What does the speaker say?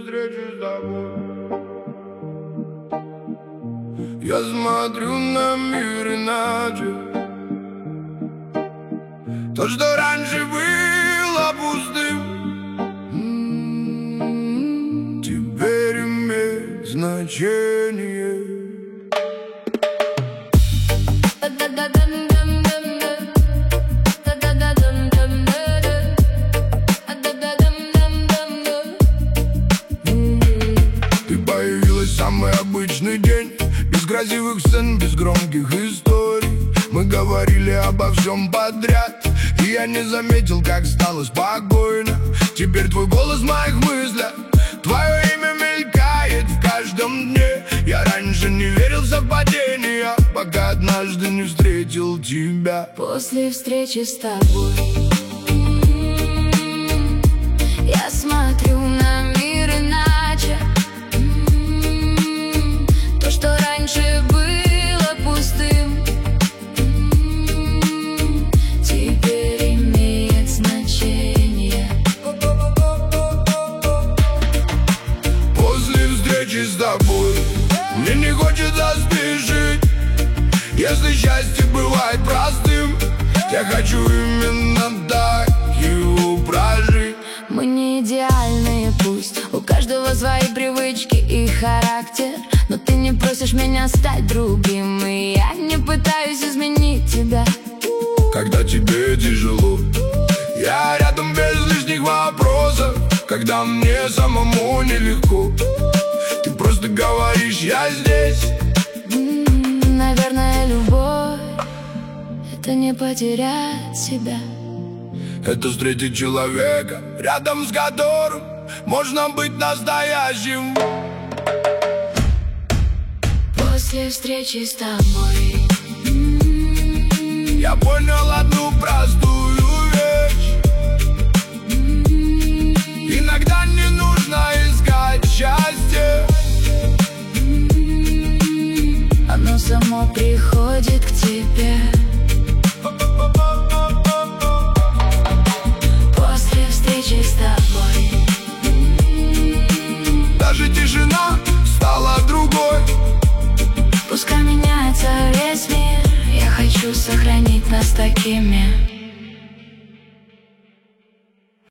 встречи с тобой. Я смотрю на мир иначе. То, что раньше было пустым, теперь имеет значение. Ты появилась в самый обычный день, без красивых сцен, без громких историй. Мы говорили обо всем подряд, и я не заметил, как стало спокойно. Теперь твой голос в моих мыслях, твое имя мелькает в каждом дне. Я раньше не верил в совпадения, пока однажды не встретил тебя. После встречи с тобой я смотрю на мир иначе. То, что раньше было пустым, теперь имеет значение. После встречи с тобой мне не хочется спешить. Если счастье бывает простым, я хочу именно так его прожить. Мы не идеальные, пусть у каждого свои привычки и характер, но ты не просишь меня стать другим, и я не пытаюсь изменить тебя. Когда тебе тяжело, я рядом без лишних вопросов. Когда мне самому нелегко, ты просто говоришь: я здесь. Наверное, любовь — это не потерять себя. Это встретить человека, рядом с которым можно быть настоящим. После встречи с тобой я понял одну простую вещь: иногда не нужно искать счастье, оно само приходит к тебе. После встречи с тобой даже тишина стала другой. пускай меняется весь мир, я хочу сохранить нас такими.